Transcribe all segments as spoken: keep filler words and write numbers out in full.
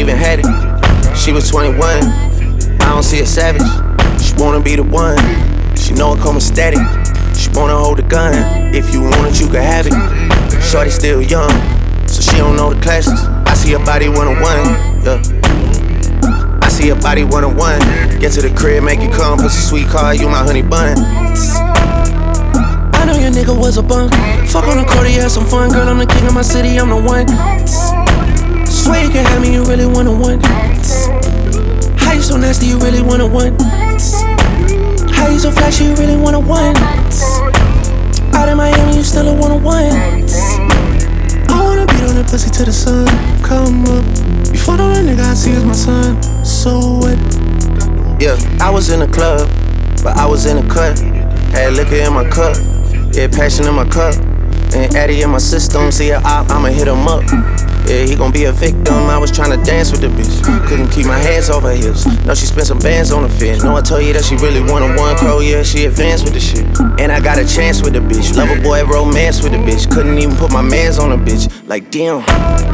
even had it. She was twenty-one, I don't see a savage. She wanna be the one, she know it come with static. She wanna hold the gun, if you want it, you can have it. Shorty still young, so she don't know the classes. I see her body one-on-one, yeah. I see her body one-on-one. Get to the crib, make it come, pussy sweet car, you my honey bun. I know your nigga was a bum. Fuck on the court, yeah, some fun. Girl, I'm the king of my city, I'm the one. Swear you can have me, you really one-on-one. How you so nasty, you really one-on-one. How you so flashy, you really one-on-one. Out in Miami, you still a one-on-one. I wanna beat on the pussy till the sun come up. Before the nigga I see is my son, so what? Yeah, I was in the club, but I was in the cut. Had liquor in my cup, yeah, passion in my cup. And Addy in my system, see a op, I'ma hit him up. Yeah, he gon' be a victim, I was tryna dance with the bitch. Couldn't keep my hands off her hips. No, she spent some bands on the fit. No, I told you that she really one-on-one crow, yeah, she advanced with the shit. And I got a chance with the bitch. Lover boy, romance with the bitch. Couldn't even put my mans on the bitch. Like, damn.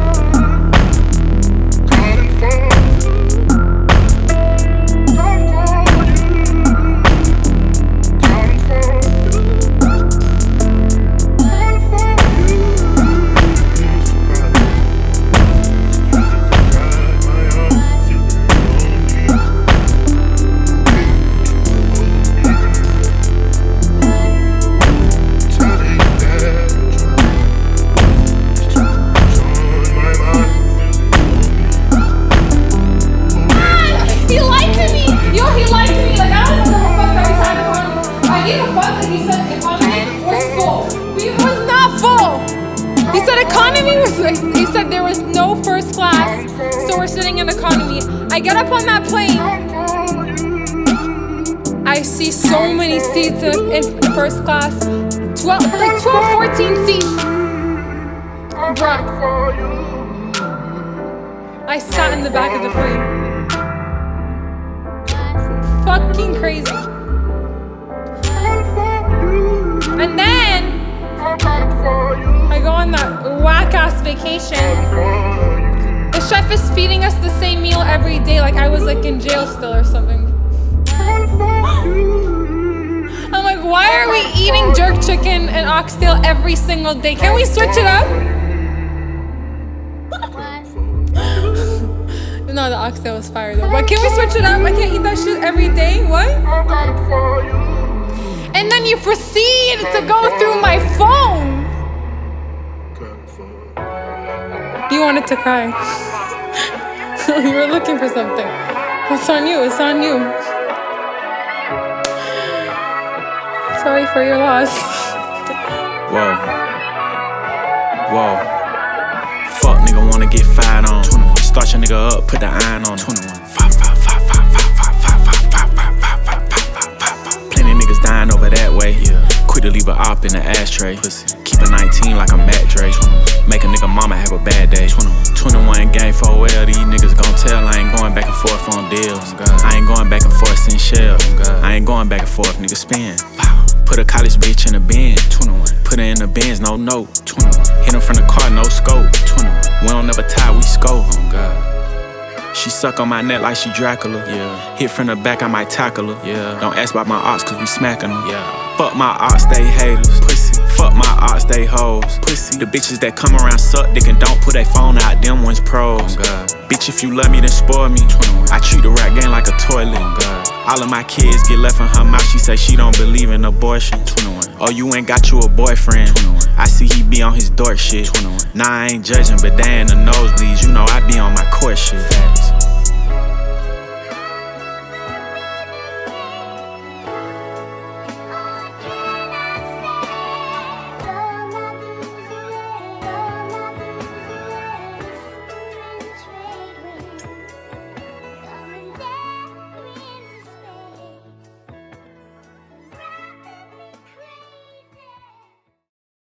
He said there was no first class, so we're sitting in economy. I get up on that plane. I see so many seats in, in first class. twelve, like twelve, fourteen seats. Bruh. I sat in the back of the plane. Fucking crazy. And then I go on that whack-ass vacation. The chef is feeding us the same meal every day, like I was like in jail still or something. I'm like, why are we eating jerk chicken and oxtail every single day? Can we switch it up? No, the oxtail was fire though. But can we switch it up? I can't eat that shit every day. What? And then you proceed to go through my phone. You wanted to cry. You were looking for something. It's on you, it's on you. Sorry for your loss. Whoa. Whoa. Fuck nigga wanna get fired on. Start your nigga up, put the iron on. Plenty niggas dying over that way. Quit to leave a op in the ashtray. Keep a nineteen like I'm Matt Dre. Make a nigga mama have a bad day. twenty-one game for well, these niggas gon' tell. I ain't going back and forth on deals. I ain't going back and forth in shell. I ain't going back and forth, nigga spin. Put a college bitch in a bin. Put her in the bins, no note. Hit him from the car, no scope. We don't never tie, we scope. She suck on my neck like she Dracula. Yeah. Hit from the back, I might tackle her. Yeah. Don't ask about my ops, cause we smacking them. Yeah. Fuck my ops, they haters. Pussy. Fuck my ops, they hoes. Pussy. The bitches that come around suck dick and don't put their phone out, them ones pros. Oh God. Bitch, if you love me, then spoil me. twenty-one. I treat the rap game like a toilet. Oh God. All of my kids get left in her mouth, she say she don't believe in abortion. twenty-one. Oh, you ain't got you a boyfriend. twenty-one. I see he be on his dork shit. twenty-one. Nah, I ain't judging, but they in the nosebleeds, you know I be on my court shit. Facts.